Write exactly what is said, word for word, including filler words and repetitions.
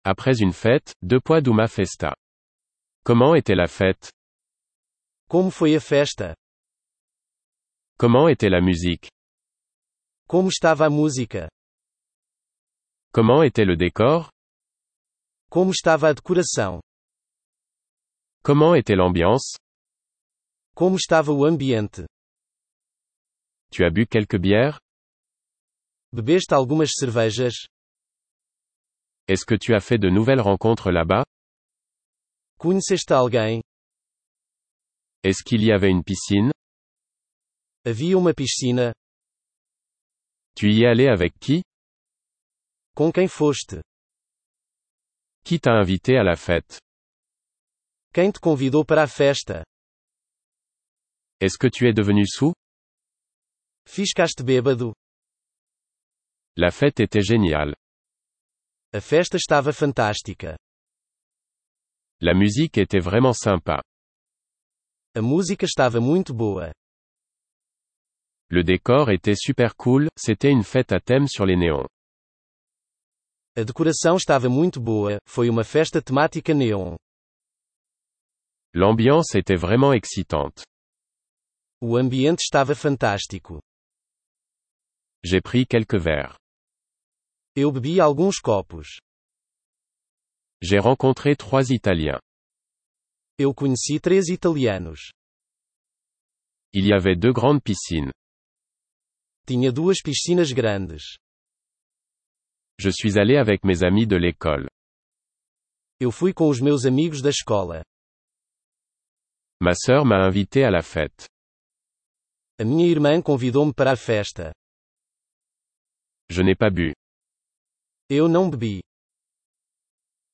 Après une fête, depois de uma festa. Comment était la fête? Como foi a festa? Comment était la musique? Como estava a música? Comment était le décor? Como estava a decoração? Comment était l'ambiance? Como estava o ambiente? Tu as bu quelques bières? Bebeste algumas cervejas? Est-ce que tu as fait de nouvelles rencontres là-bas? Conheceste alguém? Est-ce qu'il y avait une piscine? Havia uma piscina? Tu y es allé avec qui? Com quem foste? Qui t'a invité à la fête? Quem te convidou para a festa? Est-ce que tu es devenu saoul? Ficaste bêbado? La fête était géniale. A festa estava fantástica. La musique était vraiment sympa. A música estava muito boa. Le décor était super cool, c'était une fête à thème sur les néons. A decoração estava muito boa, foi uma festa temática neon. L'ambiance était vraiment excitante. O ambiente estava fantástico. J'ai pris quelques verres. Eu bebi alguns copos. J'ai rencontré trois Italiens. Eu conheci três italianos. Il y avait deux grandes piscines. Tinha duas piscinas grandes. Je suis allé avec mes amis de l'école. Eu fui com os meus amigos da escola. Ma sœur m'a invité à la fête. A minha irmã convidou-me para a festa. Je n'ai pas bu. Eu não bebi.